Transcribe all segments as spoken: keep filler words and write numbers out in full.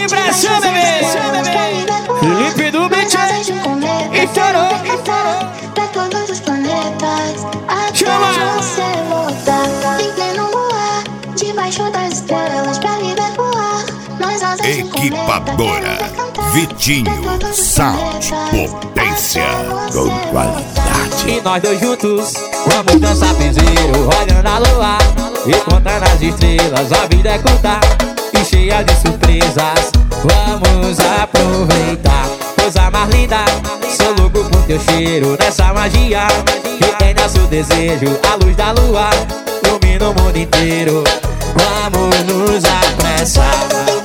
de pressão, bebê. Felipe do beat. Estourou. Pra todos os planetas. Chama. Até você voltar. Vivendo no ar. Debaixo das estrelas. Pra viver voar. Nós asas de cometa. Equipadora Vitinho Sound Potência com qualidade. E nós dois juntos vamos dançar piseiro, olhando a lua e contando as estrelas. A vida é curta e cheia de surpresas. Vamos aproveitar, coisa mais linda. Sou louco por teu cheiro, nessa magia que tem nosso desejo. A luz da lua ilumina o mundo inteiro. Vamos nos apressar.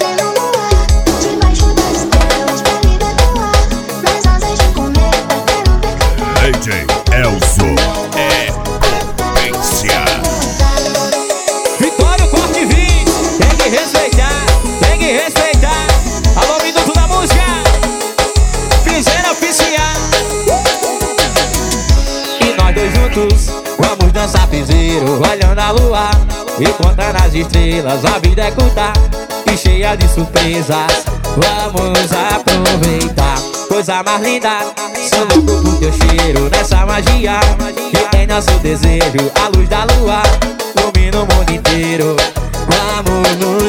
D J Elzo é potência. Vitória, corte vídeo, tem que respeitar, tem que respeitar. Alô, minuto da música, fizeram oficial. E nós dois juntos vamos dançar piseiro, olhando a lua e contando as estrelas. A vida é curta e cheia de surpresas. Vamos aproveitar, coisa mais linda. Sou louco por teu cheiro, nessa magia que tem nosso desejo. A luz da lua ilumina o mundo inteiro. Vamos nos